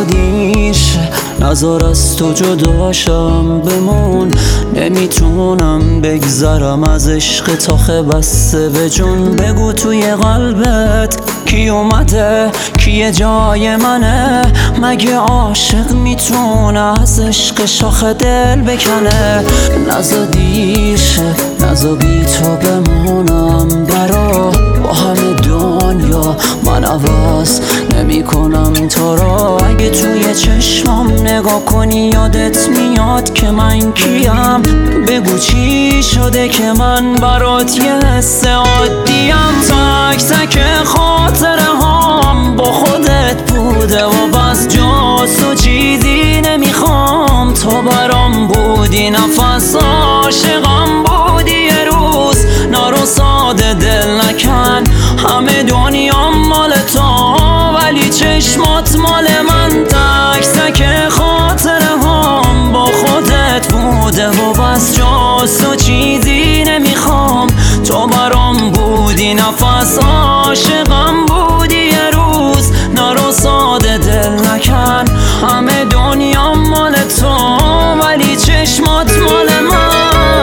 دیر شه، نذار از تو جداشم بمون. نمیتونم بگذرم از عشق تاخه بسته به جون. بگو توی قلبت کی اومده، کی جای منه؟ مگه عاشق میتونه از عشق شاخ دل بکنه؟ نذار دیر شه، نذار بی تو بمونم برا با همه دنیا. من عوض نمی کنم تو را. اگه توی چشمام نگاه کنی یادت میاد که من کیم. بگو چی شده که من برات یه حس عادیم. تک تک خاطره هام با خودت بوده و بس جاست و چیزی نمیخوام. تو برام بودی نفس عاشقم بودی یه روز. نرو ساده دل نکن، همه دنیام مال تو ولی چشمات مال من. تک تک خاطره هام با خودت بوده و بس جاست و چیزی نمیخوام. تو برام بودی نفس عاشقم بودی یه روز. نرو ساده دل نکن، همه دنیام مال تو ولی چشمات مال من.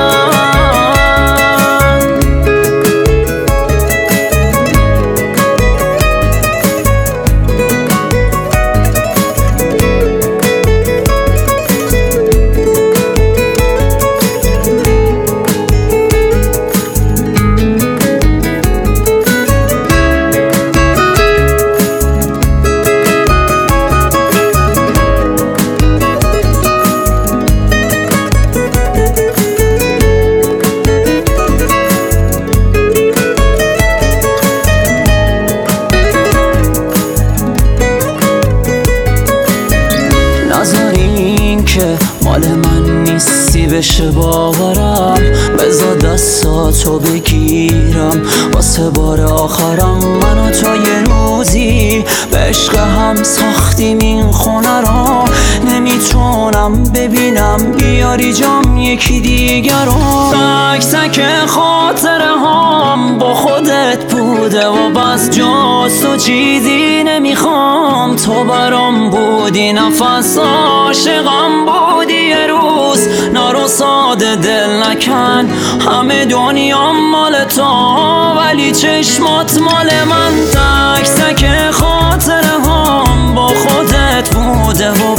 نذار این که مال من نیستی بشه باورم. بذار دستاتو بگیرم واسه بار آخرم. من و تو یه روزی به عشق هم ساختیم این خونه را. نمیتونم ببینم بیاری جام یکی دیگر رو. تک تک خاطره هام با خودت بوده و بس جاست و چیزی نمیخوام. تو برام بودی نفس عاشقم بودی یه روز. نرو ساده دل نکن، همه دنیام مال تو ولی چشمات مال من. تک تک خاطره هام با خودت بوده و